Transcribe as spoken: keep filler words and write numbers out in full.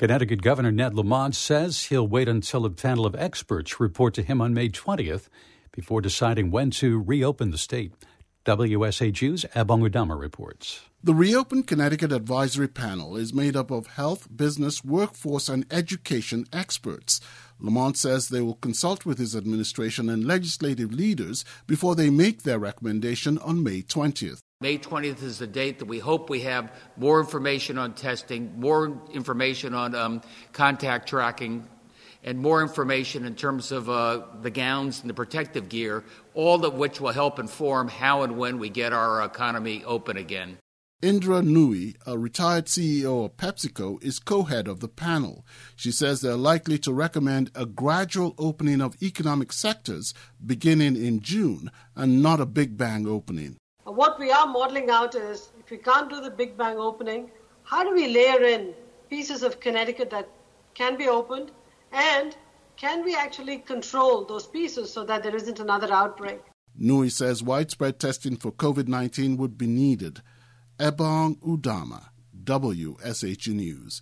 Connecticut Governor Ned Lamont says he'll wait until a panel of experts report to him on May twentieth before deciding when to reopen the state. W S H U's Ebong Udama reports. The Reopen Connecticut Advisory Panel is made up of health, business, workforce, and education experts. Lamont says they will consult with his administration and legislative leaders before they make their recommendation on May twentieth. May twentieth is the date that we hope we have more information on testing, more information on um, contact tracking, and more information in terms of uh, the gowns and the protective gear, all of which will help inform how and when we get our economy open again. Indra Nui, a retired C E O of PepsiCo, is co-head of the panel. She says they're likely to recommend a gradual opening of economic sectors beginning in June and not a big bang opening. What we are modeling out is, if we can't do the big bang opening, how do we layer in pieces of Connecticut that can be opened, and can we actually control those pieces so that there isn't another outbreak? Nui says widespread testing for COVID nineteen would be needed. Ebong Udama, W S H U News.